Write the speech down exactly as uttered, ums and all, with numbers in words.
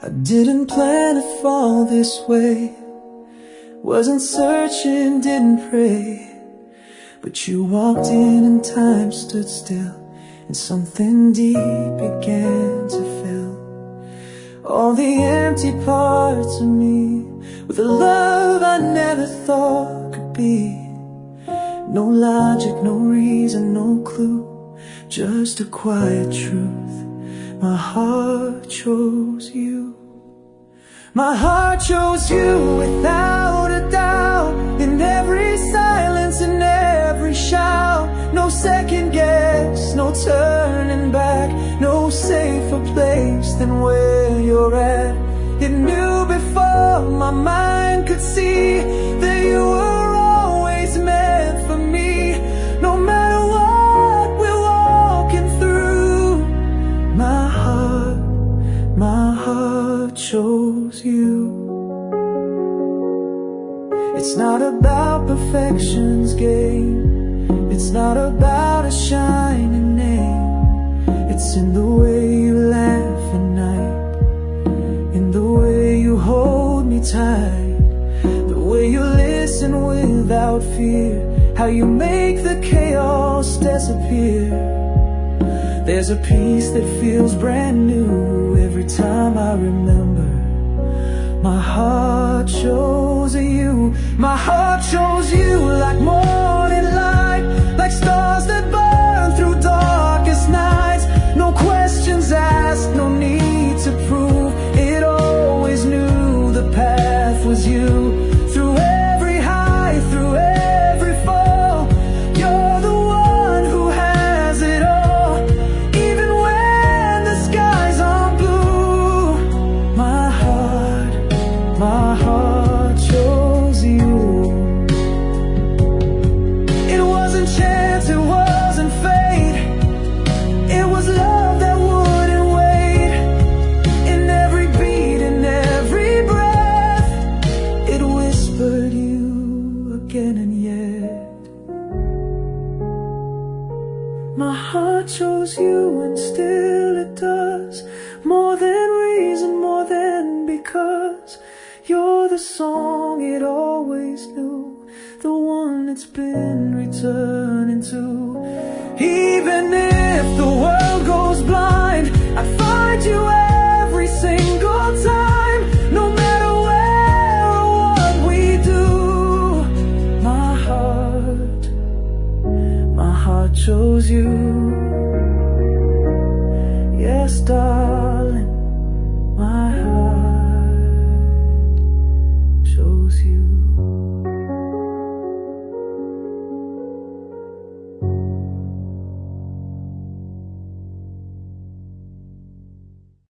I didn't plan to fall this way, wasn't searching, didn't pray, but you walked in and time stood still, and something deep began to fill all the empty parts of me with a love I never thought could be. No logic, no reason, no clue, just a quiet truth. My heart chose you. My heart chose you without a doubt. In every silence, in every shout, no second guess, no turning back, no safer place than where you're at. It knew before my mind could see that you were always meant for me. No matter what we're walking through, my heart, my heart chose you. It's not about perfection's game, it's not about a shining name. It's in the way you laugh at night, in the way you hold me tight, the way you listen without fear, how you make the chaos disappear. There's a peace that feels brand new every time I remember. My heart chose you. My heart chose you like morning light, like stars that burn through darkest nights. No questions asked, no need to prove. It always knew the path was you. Through every high, through every fall, you're the one who has it all. Even when the skies aren't blue, my heart, my heart chose you. It wasn't chance, it wasn't fate, it was love that wouldn't wait. In every beat, in every breath, it whispered you again and yet. My heart chose you and still it does. More than reason, more than because. You're the song it always knew, the one it's been returning to. Even if the world goes blind, I'd find you every single time. No matter where or what we do, my heart, my heart chose you. Yes, darling, my heart chose you.